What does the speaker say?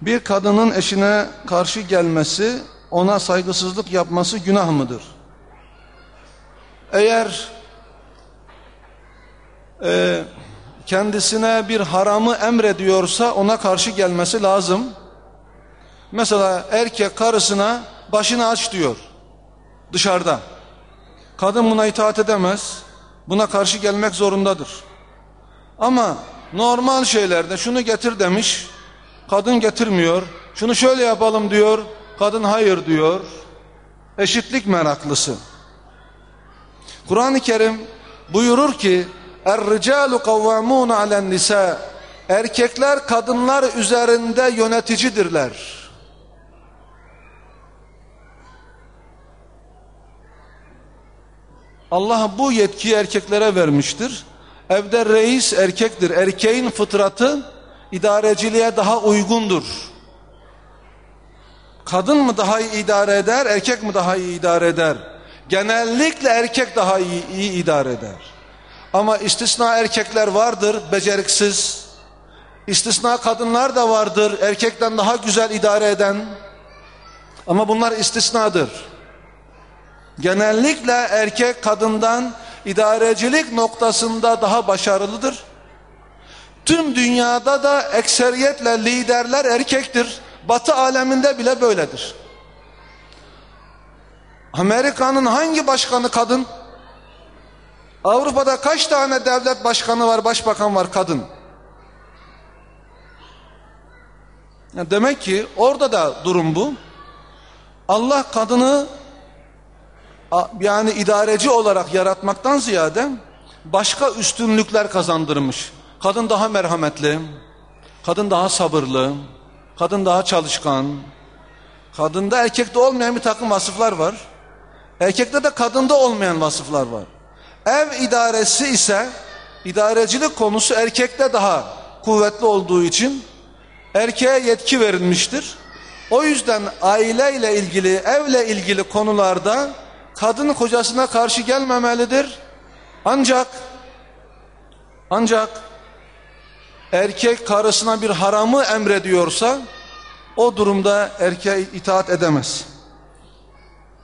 Bir kadının eşine karşı gelmesi, ona saygısızlık yapması günah mıdır? Eğer kendisine bir haramı emrediyorsa ona karşı gelmesi lazım. Mesela erkek karısına başını aç diyor dışarıda. Kadın buna itaat edemez. Buna karşı gelmek zorundadır. Ama normal şeylerde şunu getir demiş, kadın getirmiyor. Şunu şöyle yapalım diyor, kadın hayır diyor. Eşitlik meraklısı. Kur'an-ı Kerim buyurur ki Er-ricalu kavvamun alen nisa. Erkekler kadınlar üzerinde yöneticidirler. Allah bu yetkiyi erkeklere vermiştir. Evde reis erkektir. Erkeğin fıtratı idareciliğe daha uygundur. Kadın mı daha iyi idare eder, erkek mi daha iyi idare eder? Genellikle erkek daha iyi idare eder. Ama istisna erkekler vardır, beceriksiz. İstisna kadınlar da vardır, erkekten daha güzel idare eden. Ama bunlar istisnadır. Genellikle erkek kadından idarecilik noktasında daha başarılıdır. Tüm dünyada da ekseriyetle liderler erkektir. Batı aleminde bile böyledir. Amerika'nın hangi başkanı kadın? Avrupa'da kaç tane devlet başkanı var, başbakan var kadın? Demek ki orada da durum bu. Allah kadını yani idareci olarak yaratmaktan ziyade başka üstünlükler kazandırmış. Kadın daha merhametli, kadın daha sabırlı, kadın daha çalışkan. Kadında erkekte olmayan bir takım vasıflar var. Erkekte de kadında olmayan vasıflar var. Ev idaresi ise idarecilik konusu erkekte daha kuvvetli olduğu için erkeğe yetki verilmiştir. O yüzden aileyle ilgili, evle ilgili konularda kadın kocasına karşı gelmemelidir. Ancak erkek karısına bir haramı emrediyorsa o durumda erkeğe itaat edemez.